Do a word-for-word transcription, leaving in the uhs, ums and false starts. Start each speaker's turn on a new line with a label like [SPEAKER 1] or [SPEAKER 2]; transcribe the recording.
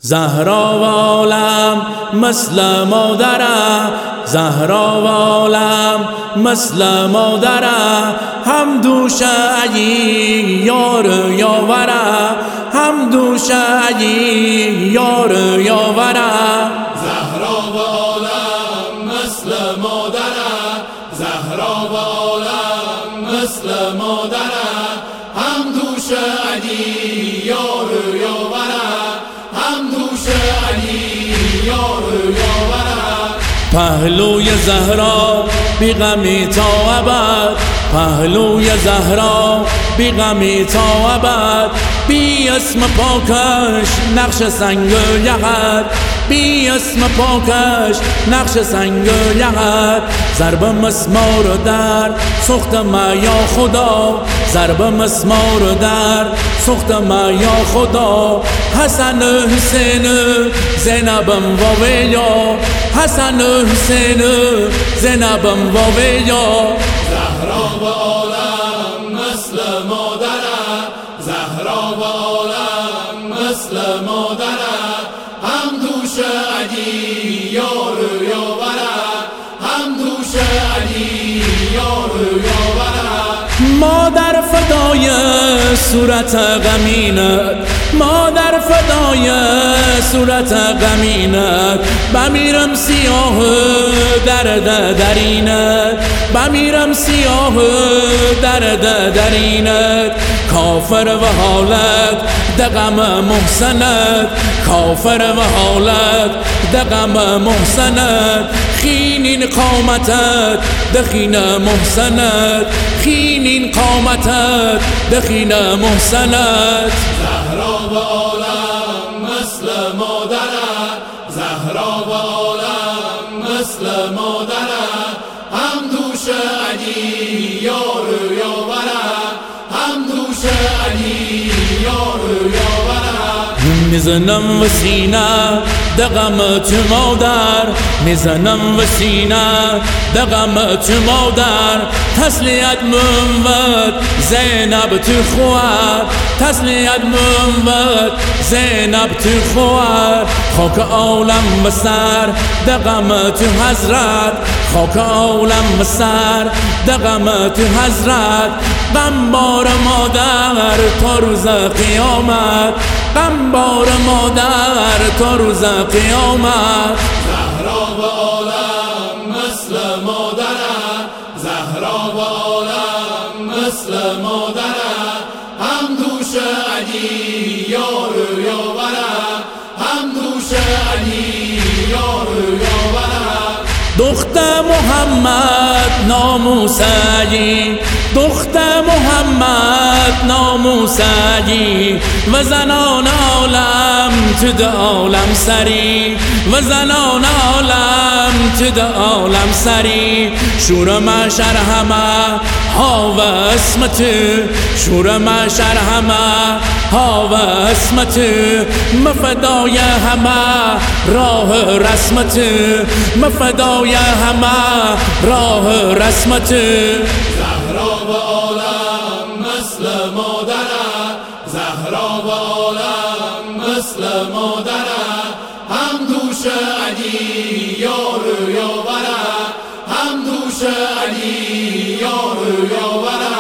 [SPEAKER 1] زهرا و عالم مثل مادره، زهرا و عالم مثل مادره، هم دوشه اگی یار یاوره، هم دوشه اگی یار یاوره.
[SPEAKER 2] زهرا و عالم مثل مادره، زهرا و عالم مثل مادره، هم دوشه اگی یار یاوره، هم دوشه اگی یار یاوره.
[SPEAKER 1] پهلوی زهرا بی غمی تا ابد، پهلوی زهرا بی غمی تا ابد، بی اسم پاکش نقش سنگ یقد، بی اسم پاکش نقش سنگ یقد. ضرب مسمار در سوخت ما یا خدا، ضرب مسمار در سوخت ما یا خدا. حسن حسین زینبم و ویا، حسن حسین زینبم و ویا.
[SPEAKER 2] زهرا و عالم مثل مادره، زهرا و عالم مثل مادره، هم دوشه اگی یار یاوره، هم دوشه اگی یار یاوره.
[SPEAKER 1] مادر فدای صورت غمینت، مادر فدای صورت غمینت، بمیرم سیاه درد درینت، بمیرم سیاه درد درینت. کافر و حالت دغم محسنت، کافر و حالت دغم محسنت. خینین قامتت دخین محسنت، خینین قامتت دخین محسنت.
[SPEAKER 2] زهرا و عالم مثل مادره، زهرا و عالم مثل مادره، هم دوشه اگی یار یاوره، هم دوشه اگی یار یاوره.
[SPEAKER 1] میزنم و سینه دغم تو مادر، میزنم و سینه دغم تو مادر. تسلیت منود زینب تو خوار، تسلیت منود زینب تو خوار. خاک عالم بسر دغم تو حضرت، خاک عالم بسر دغم تو حضرت. غم بار مادر تا روز قیامت، غم بار مادر تا روز قیامت.
[SPEAKER 2] زهرا و عالم مثل مادره، زهرا و عالم مثل مادره، هم دوشه اگی یار یاوره، هم دوشه اگی یار یاوره.
[SPEAKER 1] دختر محمد ناموسگی، دختر محمد ناموسگی، و زنان عالم تو ده عالم سری، و زنان عالم تو ده عالم سری. شور محشر همه ها و اسم تو، شور محشر همه ها و اسم تو. مفدای همه راه رسم تو، مفدای همه راه رسم تو.
[SPEAKER 2] زهرا و عالم مثل مادره، زهرا و عالم مثل مادره، هم دوشه اگی یار یاوره، هم دوشه اگی یار یاوره.